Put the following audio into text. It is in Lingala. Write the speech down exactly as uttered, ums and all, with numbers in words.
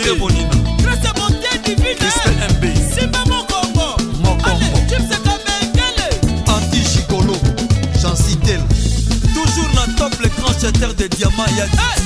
André Bonina Grâce à bonté divine Christelle M B Simba Mokombo Mokombo Gypsy Kamengele Anti-Gigolo Jean Citel. Toujours dans top les grands chatters de diamants. Il y a